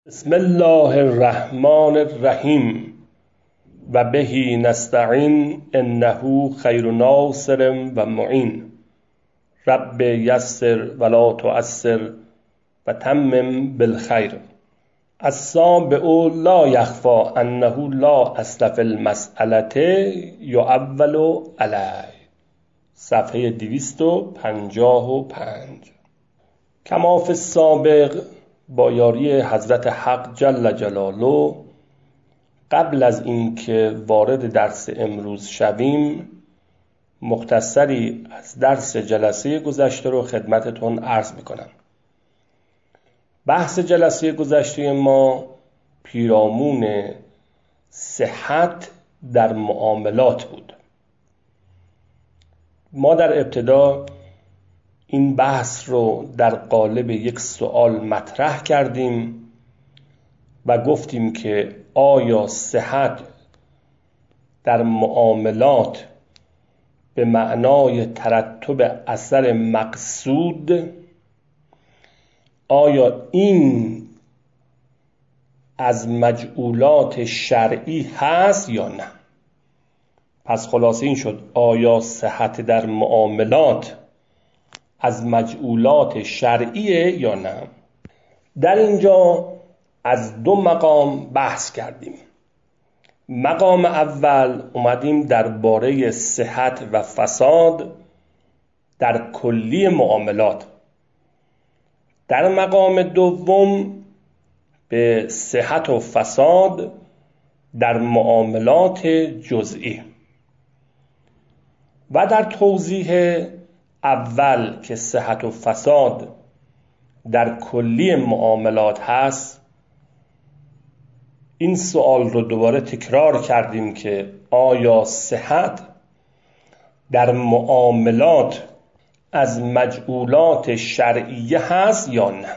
بسم الله الرحمن الرحیم و بهی نستعین انه خیر ناصر و معین. رب یسر ولا تعسر و تمم بالخیر. السابع لا یخفی انه لا اصل فی المسألة یؤول علیه. صفحه 255. کما فی السابق، با یاری حضرت حق جل جلاله، قبل از اینکه وارد درس امروز شویم مختصری از درس جلسه گذشته رو خدمتتون عرض میکنم. بحث جلسه گذشته ما پیرامون صحت در معاملات بود. ما در ابتدا این بحث رو در قالب یک سوال مطرح کردیم و گفتیم که آیا صحت در معاملات به معنای ترتب اثر مقصود، آیا این از مجعولات شرعی هست یا نه؟ پس خلاصه این شد، آیا صحت در معاملات از مجعولات شرعیه یا نه؟ در اینجا از دو مقام بحث کردیم. مقام اول اومدیم درباره صحت و فساد در کلی معاملات. در مقام دوم به صحت و فساد در معاملات جزئی. و در توضیح اول که صحت و فساد در کلی معاملات هست، این سوال رو دوباره تکرار کردیم که آیا صحت در معاملات از مجعولات شرعیه هست یا نه؟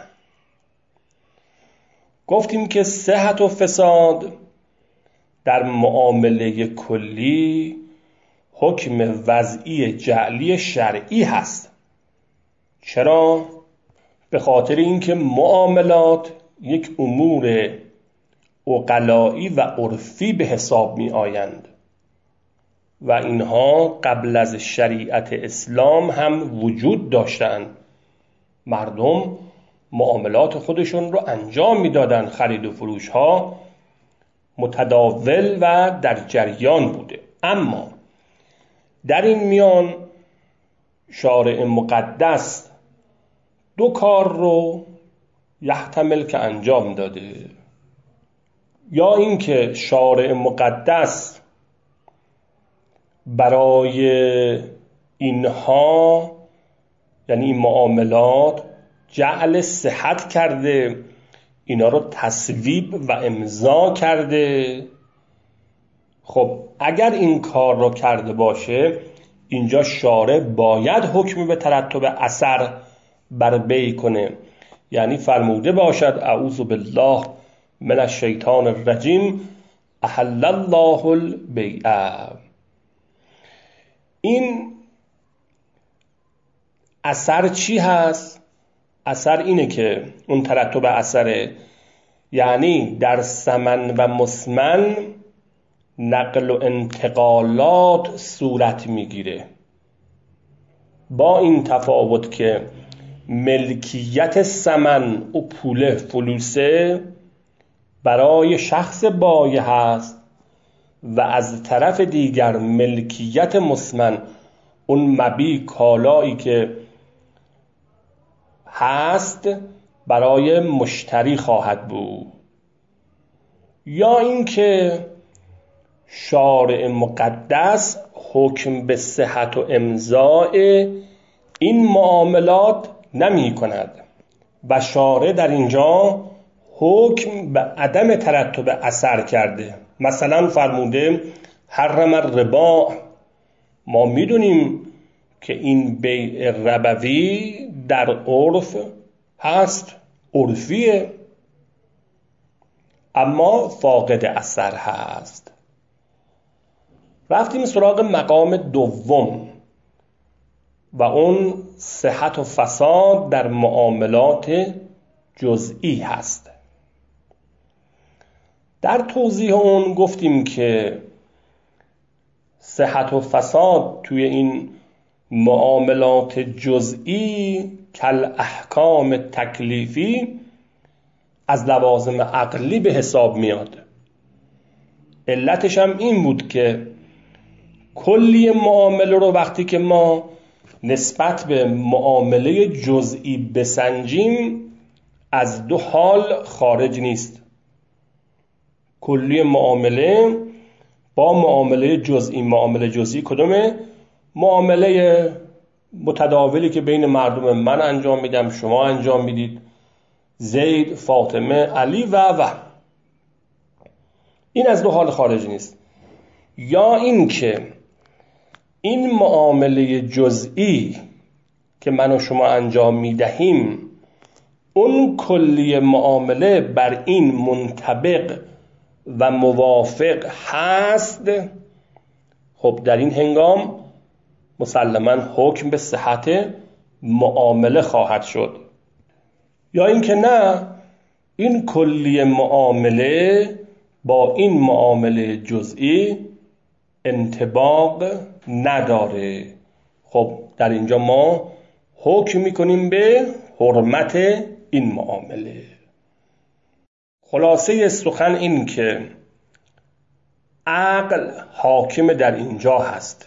گفتیم که صحت و فساد در معامله کلی حکم وضعی جعلی شرعی هست. چرا؟ به خاطر اینکه معاملات یک امور عقلایی و عرفی به حساب می آیند و اینها قبل از شریعت اسلام هم وجود داشتند. مردم معاملات خودشون رو انجام می دادن، خرید و فروش ها متداول و در جریان بوده. اما در این میان شارع مقدس دو کار رو یحتمل که انجام داده. یا اینکه شارع مقدس برای اینها، یعنی این معاملات، جعل صحت کرده، اینا رو تصویب و امضا کرده. خب اگر این کار رو کرده باشه، اینجا شارع باید حکم به ترتب اثر بر بیع کنه، یعنی فرموده باشد اعوذ بالله من الشیطان الرجیم احل الله البیع. این اثر چی هست؟ اثر اینه که اون ترتب اثره، یعنی در ثمن و مسمن نقل و انتقالات صورت میگیره، با این تفاوت که ملکیت ثمن و پول فلوسه برای شخص بایع هست و از طرف دیگر ملکیت مسمن، اون مبیع کالایی که هست، برای مشتری خواهد بود. یا اینکه شارع مقدس حکم به صحت و امضاء این معاملات نمی کند و شارع در اینجا حکم به عدم ترتب اثر کرده. مثلا فرموده حرم الربا. ما میدونیم که این بیع ربوی در عرف هست، عرفیه، اما فاقد اثر هست. رفتیم سراغ مقام دوم و اون صحت و فساد در معاملات جزئی هست. در توضیح اون گفتیم که صحت و فساد توی این معاملات جزئی کل احکام تکلیفی از لوازم عقلی به حساب میاد. علتش هم این بود که کلی معامله رو وقتی که ما نسبت به معامله جزئی بسنجیم از دو حال خارج نیست. کلی معامله با معامله جزئی. معامله جزئی کدومه؟ معامله متداولی که بین مردم من انجام میدم، شما انجام میدید، زید، فاطمه، علی و این از دو حال خارج نیست. یا این که این معامله جزئی که من و شما انجام میدهیم اون کلی معامله بر این منطبق و موافق هست، خب در این هنگام مسلماً حکم به صحت معامله خواهد شد. یا اینکه نه، این کلی معامله با این معامله جزئی انطباق نداره، خب در اینجا ما حکم میکنیم به حرمت این معامله. خلاصه سخن این که عقل حاکم در اینجا هست.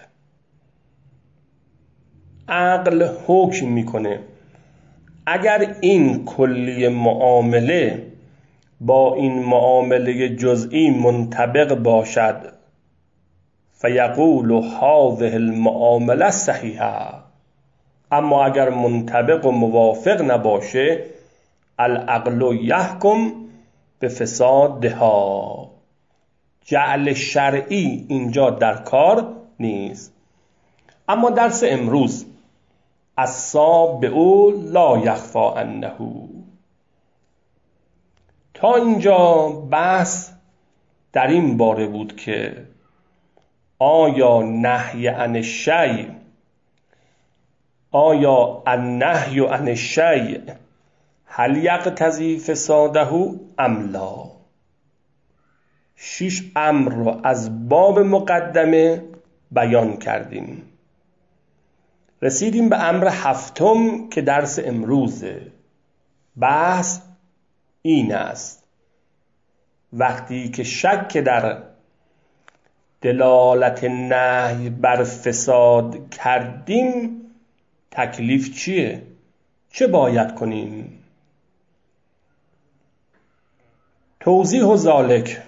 عقل حکم میکنه اگر این کلی معامله با این معامله جزئی منطبق باشد فیقول هذه المعامله صحیحه، اما اگر منطبق و موافق نباشه العقل یحکم به فسادها. جعل شرعی اینجا در کار نیست. اما درس امروز السابع لا یخفی عنه. تا اینجا بحث در این باره بود که آیا نهی عن الشیء، آیا النهی عن الشیء هل یقتضی فساده ام لا؟ 6 امر رو از باب مقدمه بیان کردیم. رسیدیم به امر 7 که درس امروزه. بحث این است وقتی که شک در دلالت نهی بر فساد کردیم تکلیف چیه؟ چه باید کنیم؟ توضیح ذالک،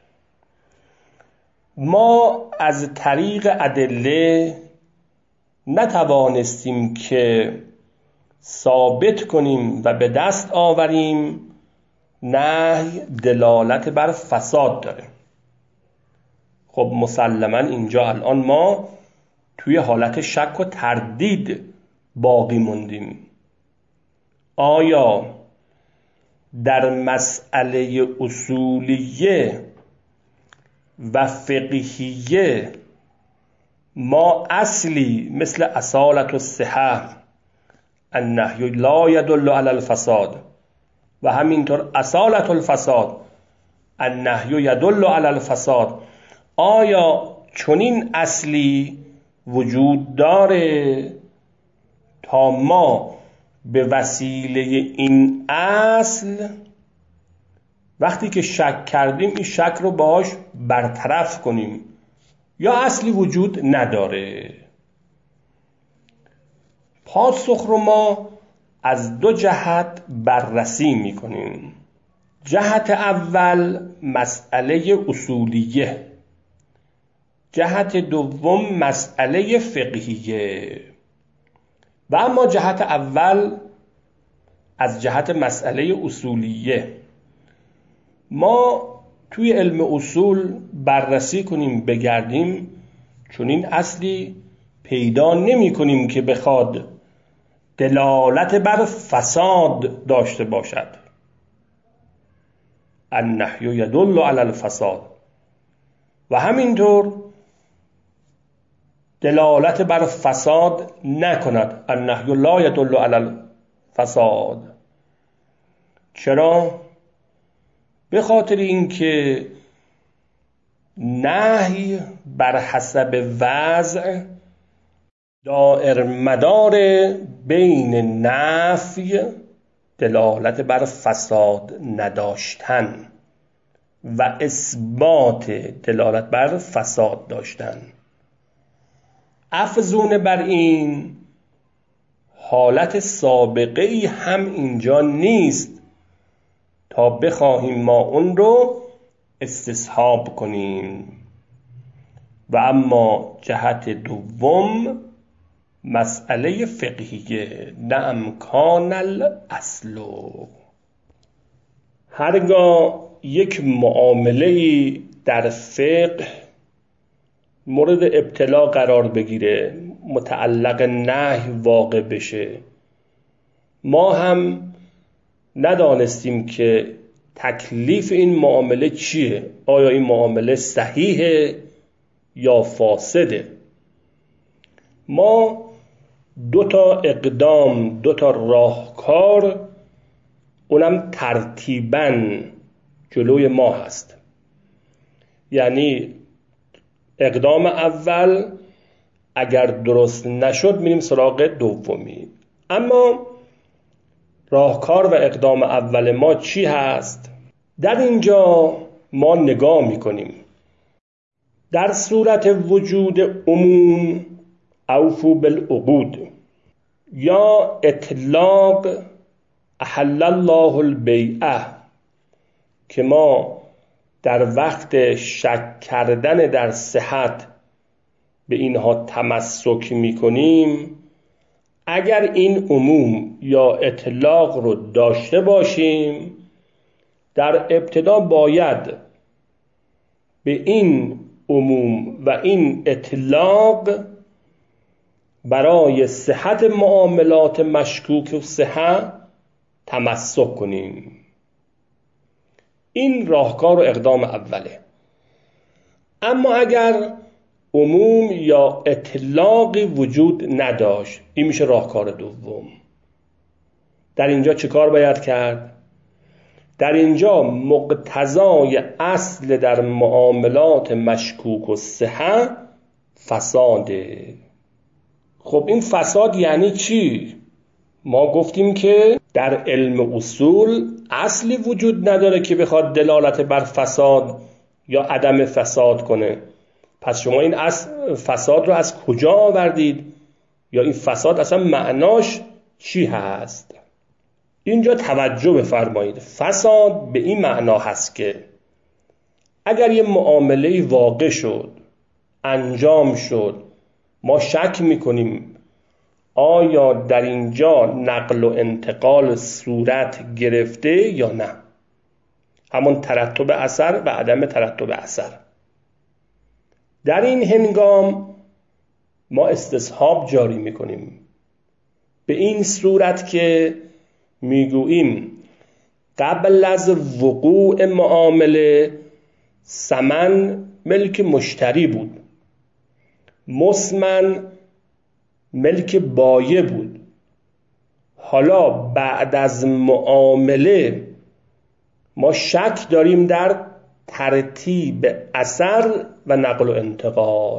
ما از طریق ادله نتوانستیم که ثابت کنیم و به دست آوریم نهی دلالت بر فساد داره. خب مسلماً اینجا الان ما توی حالت شک و تردید باقی موندیم. آیا در مسئله اصولیه و فقهیه ما اصلی مثل اصالت الصحه النهی لا یدل علی الفساد و همینطور اصالت الفساد النهی یدل علی الفساد، آیا چنین اصلی وجود داره تا ما به وسیله این اصل وقتی که شک کردیم این شک رو باهاش برطرف کنیم، یا اصلی وجود نداره؟ پاسخ رو ما از 2 جهت بررسی میکنیم. جهت اول مسئله اصولیه، جهت دوم مسئله فقهیه. و اما جهت اول از جهت مسئله اصولیه ما توی علم اصول بررسی کنیم بگردیم چون این اصلی پیدا نمی کنیم که بخواد دلالت بر فساد داشته باشد. النهی یدل علی الفساد و همینطور دلالت بر فساد نکند. النهی لا یدل علی الفساد. چرا؟ به خاطر اینکه نهی بر حسب وضع دائر مدار بین نفی دلالت بر فساد نداشتن و اثبات دلالت بر فساد داشتن. افزون بر این حالت سابقه ای هم اینجا نیست تا بخواهیم ما اون رو استصحاب کنیم. و اما جهت دوم مسئله فقهیه، نه امکان الاصل. هرگاه یک معامله در فقه مورد ابتلا قرار بگیره، متعلق نهی واقع بشه، ما هم ندانستیم که تکلیف این معامله چیه، آیا این معامله صحیحه یا فاسده. ما دو تا اقدام، دو تا راهکار، اونم ترتیباً جلوی ما هست. یعنی اقدام اول اگر درست نشد میریم سراغ دومی. اما راهکار و اقدام اول ما چی هست؟ در اینجا ما نگاه میکنیم در صورت وجود عموم اوفو بالعقود یا اطلاق احل الله البیعه که ما در وقت شک کردن در صحت به اینها تمسک میکنیم، اگر این عموم یا اطلاق رو داشته باشیم، در ابتدا باید به این عموم و این اطلاق برای صحت معاملات مشکوک و صحت تمسک کنیم. این راهکار و اقدام اوله. اما اگر عموم یا اطلاقی وجود نداشت، این میشه راهکار دوم. در اینجا چه کار باید کرد؟ در اینجا مقتضای اصل در معاملات مشکوک و صحت فساده. خب این فساد یعنی چی؟ ما گفتیم که در علم اصول اصلی وجود نداره که بخواد دلالت بر فساد یا عدم فساد کنه. پس شما این فساد رو از کجا آوردید؟ یا این فساد اصلا معناش چی هست؟ اینجا توجه بفرمایید. فساد به این معنا هست که اگر یه معامله واقع شد، انجام شد، ما شک میکنیم آیا در اینجا نقل و انتقال صورت گرفته یا نه، همون ترتب اثر و عدم ترتب اثر. در این هنگام ما استصحاب جاری میکنیم به این صورت که میگوییم قبل از وقوع معامله ثمن ملک مشتری بود، مسمن ملک بایع بود. حالا بعد از معامله ما شک داریم در ترتیب اثر و نقل و انتقال.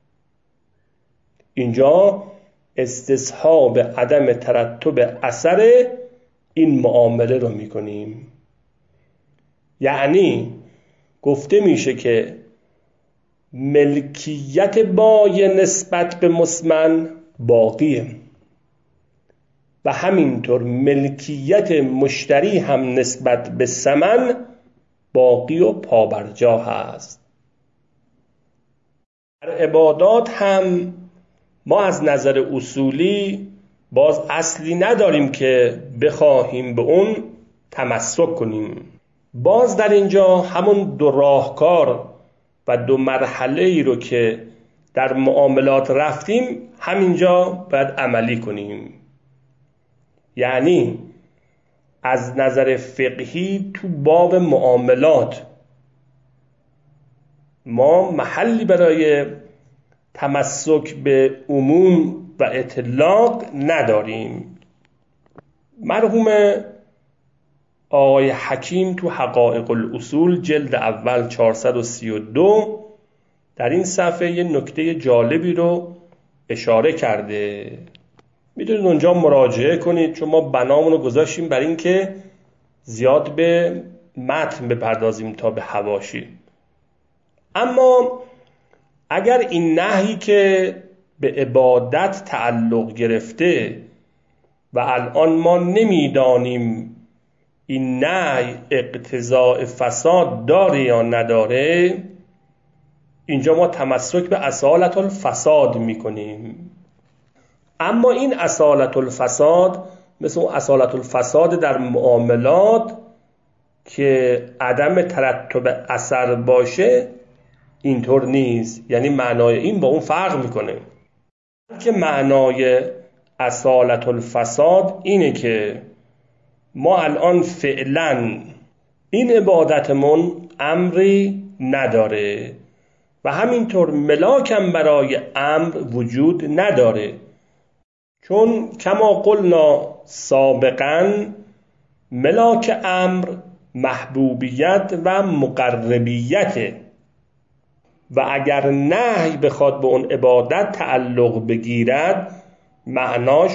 اینجا استصحاب عدم ترتب اثر این معامله رو میکنیم. یعنی گفته میشه که ملکیت بایع نسبت به مسمن باقیه و همینطور ملکیت مشتری هم نسبت به ثمن باقی و پابرجا هست. در عبادات هم ما از نظر اصولی باز اصلی نداریم که بخواهیم به اون تمسک کنیم. باز در اینجا همون دو راهکار و دو مرحله ای رو که در معاملات رفتیم همینجا باید عملی کنیم. یعنی از نظر فقهی تو باب معاملات ما محلی برای تمسک به عموم و اطلاق نداریم. مرحوم آقای حکیم تو حقائق الاصول جلد اول 432 در این صفحه یه نکته جالبی رو اشاره کرده، میتونید اونجا مراجعه کنید، چون ما بنامون رو گذاشتیم بر این که زیاد به متن بپردازیم تا به حواشی. اما اگر این نهی که به عبادت تعلق گرفته و الان ما نمیدانیم این نهی اقتضاء فساد داره یا نداره، اینجا ما تمسک به اصالت الفساد میکنیم. اما این اصالت الفساد مثل اون اصالت الفساد در معاملات که عدم ترتب اثر باشه اینطور نیست، یعنی معنای این با اون فرق میکنه. که معنای اصالت الفساد اینه که ما الان فعلا این عبادتمون امری نداره و همینطور ملاکم برای امر وجود نداره، چون کما قلنا سابقا ملاک امر محبوبیت و مقربیت و اگر نهی بخواد به اون عبادت تعلق بگیرد معناش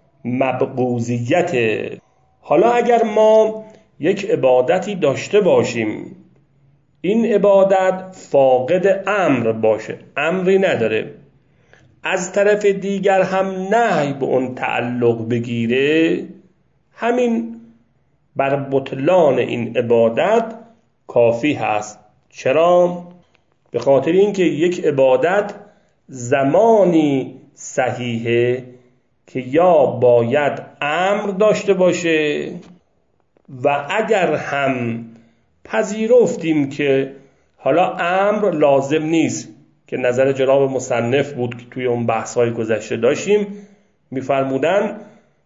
مبغوضیت. حالا اگر ما یک عبادتی داشته باشیم این عبادت فاقد امر باشه، امری نداره، از طرف دیگر هم نهی به اون تعلق بگیره، همین بر بطلان این عبادت کافی هست. چرا؟ به خاطر اینکه یک عبادت زمانی صحیحه که یا باید امر داشته باشه و اگر هم پذیرفتیم که حالا امر لازم نیست، که نظر جناب مصنف بود که توی اون بحث‌های گذشته داشتیم، می‌فرمودن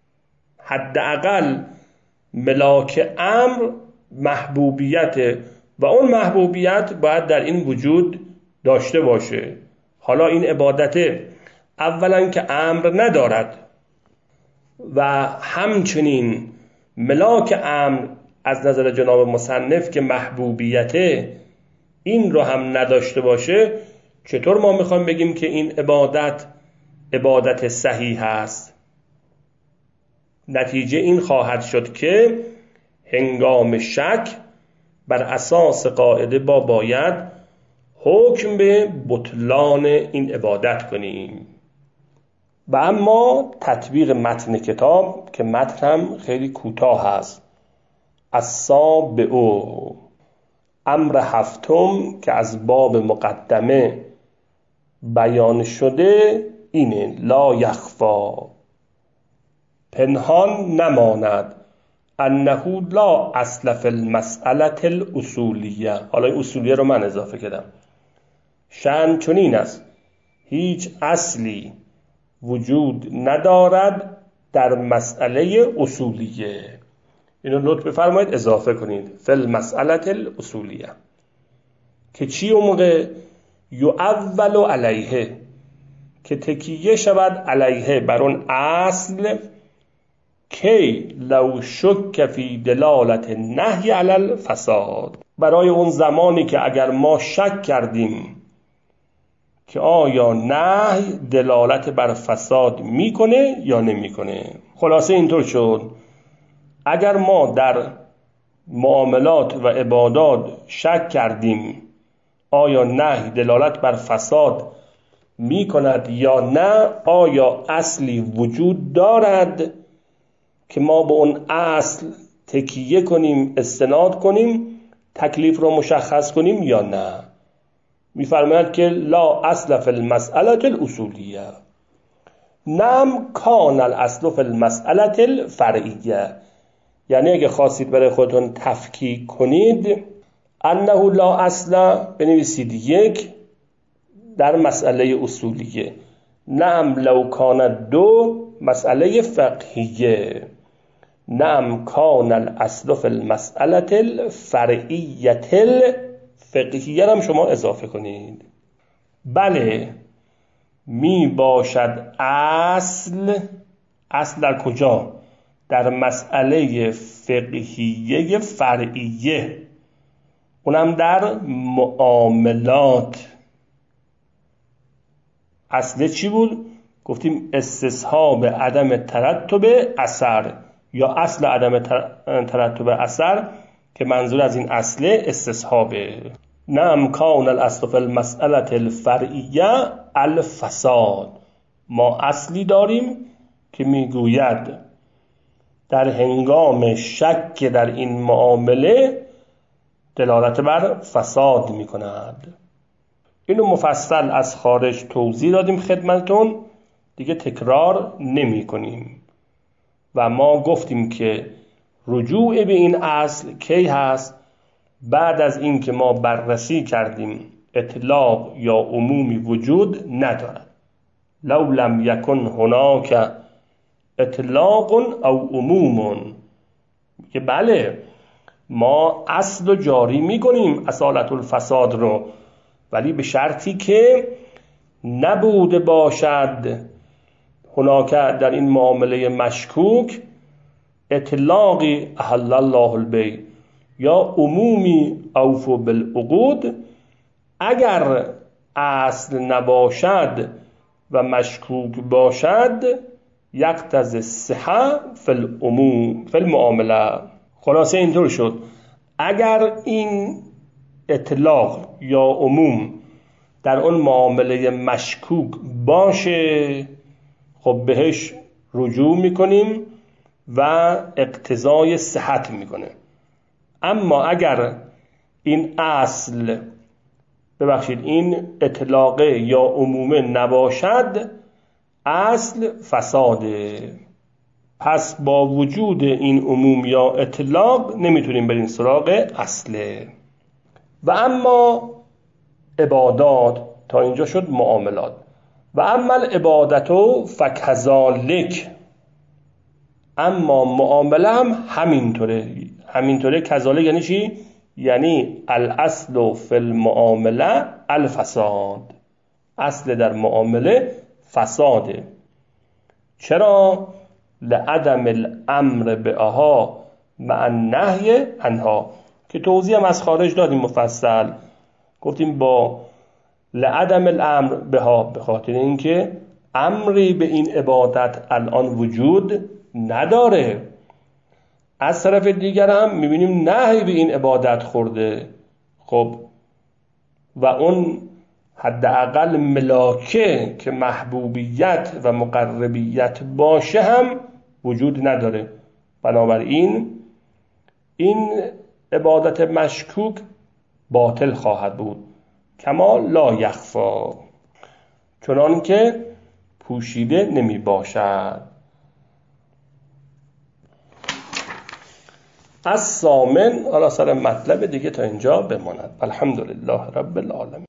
حداقل ملاک امر محبوبیت و اون محبوبیت باید در این وجود داشته باشه. حالا این عبادت اولا که امر ندارد و همچنین ملاک امر از نظر جناب مصنف که محبوبیت این رو هم نداشته باشه، چطور ما میخوایم بگیم که این عبادت صحیح است؟ نتیجه این خواهد شد که هنگام شک بر اساس قاعده باید حکم به بطلان این عبادت کنیم. و اما تطبیق متن کتاب که متن هم خیلی کوتاه است. السابع، امر هفتم که از باب مقدمه بیان شده اینه: لا یخفا، پنهان نماند، انه لا اصل فی المسئله الاصولیه. حالا این اصولیه رو من اضافه کردم. شأن چنین است هیچ اصلی وجود ندارد در مسئله اصولیه. اینو لطف بفرمایید اضافه کنید، فی المسئله الاصولیه، که چی اون موقع؟ یؤول علیه، که تکیه شود علیه بر اون اصل، کی لو شک فی دلالت نهی علی الفساد، برای اون زمانی که اگر ما شک کردیم که آیا نهی دلالت بر فساد میکنه یا نمیکنه. خلاصه اینطور شد اگر ما در معاملات و عبادات شک کردیم آیا نهی دلالت بر فساد میکند یا نه، آیا اصلی وجود دارد که ما به اون اصل تکیه کنیم، استناد کنیم، تکلیف رو مشخص کنیم یا نه. میفرماید که لا اصل فی المسئله الاصولیه، نم کان الاصل فی المسئله الفرعیه. یعنی اگه خواستید برای خودتون تفکیک کنید، انه لا اصل بنویسید یک در مسئله اصولیه، نعم لو کان دو مسئله فقهیه، نعم کان الاصل فی المسئله الفرعیه الفقهیه هم شما اضافه کنید. بله می باشد اصل در کجا؟ در مسئله فقهیه فرعیه، اونم در معاملات. اصل چی بود؟ گفتیم استصحاب عدم ترتب اثر یا اصل عدم ترتب اثر، که منظور از این اصل استصحابه. نعم کان الاصل فی المسئله الفرعیه الفساد. ما اصلی داریم که میگوید در هنگام شک در این معامله دلالت بر فساد میکند. اینو مفصل از خارج توضیح دادیم خدمتتون، دیگه تکرار نمی کنیم. و ما گفتیم که رجوع به این اصل کی هست؟ بعد از این که ما بررسی کردیم اطلاق یا عمومی وجود ندارد. لو لم یکن هناک اطلاق او عموم، که بله ما اصل رو جاری می کنیم اصالت الفساد رو، ولی به شرطی که نبوده باشد هناک در این معامله مشکوک اطلاقی احل الله البیع یا عمومی اوفوا بالعقود. اگر اصل نباشد و مشکوک باشد یقتضی الصحة فی العموم فی المعامله. خلاصه اینطور شد اگر این اطلاق یا عموم در اون معامله مشکوک باشه، خب بهش رجوع میکنیم و اقتضای صحت میکنه. اما اگر این اصل این اطلاقه یا عمومه نباشد اصل فساده. پس با وجود این عموم یا اطلاق نمیتونیم بریم سراغ اصله. و اما عبادات، تا اینجا شد معاملات. و اما العبادتو فکذالک، اما معامله هم همینطوره. کذالک یعنی چی؟ یعنی الاصل فی المعامله الفساد. اصل در معامله فساده. چرا؟ لعدم الامر بها مع النهی عنها، که توضیح هم از خارج دادیم مفصل. گفتیم با لعدم الامر بها، به خاطر اینکه امری به این عبادت الان وجود نداره. از طرف دیگر هم میبینیم نهی به این عبادت خورده، خب و اون حداقل ملاکه که محبوبیت و مقربیت باشه هم وجود نداره. بنابراین این عبادت مشکوک باطل خواهد بود. کما لا یخفا، چنان که پوشیده نمی باشد. از ثامن، حالا سر مطلب دیگه تا اینجا بماند. الحمدلله رب العالمین.